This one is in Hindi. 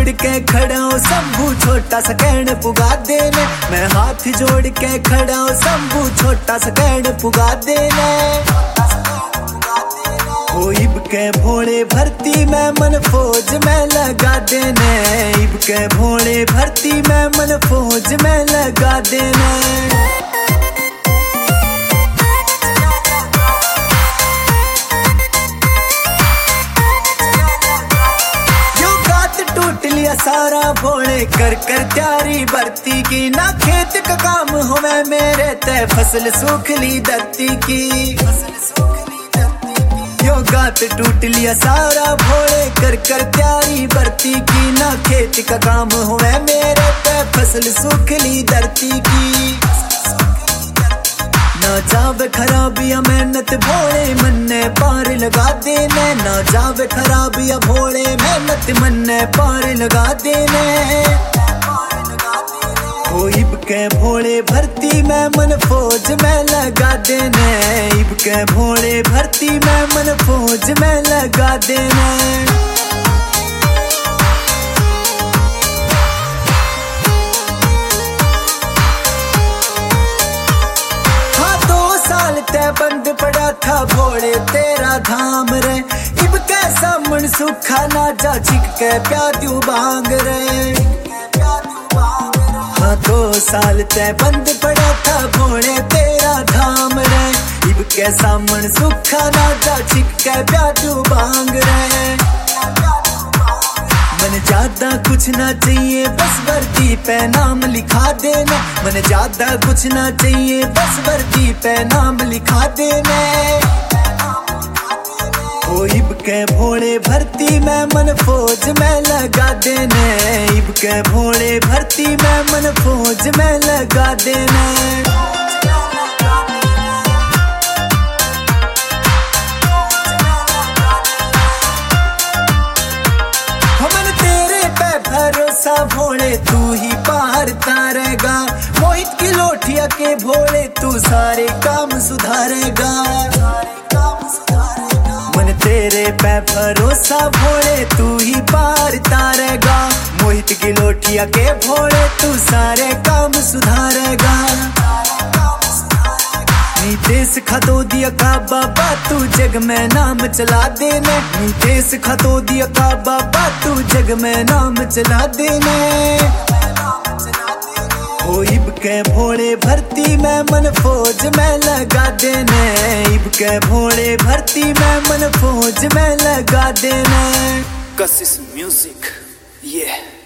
जोड़ के खड़ा हूँ शंभू छोटा सा कैंड पुगा देने। मैं हाथ जोड़ के खड़ा हूँ शंभू छोटा सा कैंड पुगा देने। ओ इब के भोले भर्ती में मन फौज में लगा देने। इब के भोले भर्ती में मन फौज में लगा देने। सारा भोले कर कर तैयारी भर्ती की। ना खेत का काम होवे मेरे ते फसल सूख ली धरती की। यो गात टूट लिया सारा भोले कर कर तैयारी भर्ती की। ना खेत का काम होवे मेरे ते फसल सूख ली धरती की। ना जावे खराबिया मेहनत भोले मन्ने पार लगा देने। ना जावे खराबिया भोले मेहनत मन्ने पार लगा देने। ओ इब के भोले भर्ती में मन फौज में लगा देने। इब के भोले भर्ती में मन फौज में लगा देने। बंद पड़ा था भोले तेरा धाम रे। इब कैसा मन सुखा ना जा छिक के प्यादू बांग रे। हाँ 2 साल ते बंद पड़ा था भोले तेरा धाम रे। इब कैसा मन सुखा ना जा छिक के प्यादू बांग रे। मन ज्यादा कुछ ना चाहिए बस वर्दी पे नाम लिखा देना। मन ज्यादा कुछ ना चाहिए बस वर्दी पे नाम लिखा देना। ओ इब के भोले भर्ती में मन फौज में लगा देने। इब के भोले भर्ती में मन फौज में लगा देने। भरोसा भोले तू ही पार तारेगा। मोहित की लोटिया के भोले तू सारे काम सुधारेगा। मन तेरे पे भरोसा भोले तू ही पार तारेगा। मोहित की लोटिया के भोले तू सारे काम सुधारेगा। देश खतो दिया का बाबा तू जग में नाम चला देने। देश खतो दिया का बाबा तू जग में नाम चला देने। ओ इब के भोले भर्ती में मन फौज में लगा देने। इब के भोले भर्ती में मन फौज में लगा देने। कशिश म्यूजिक ये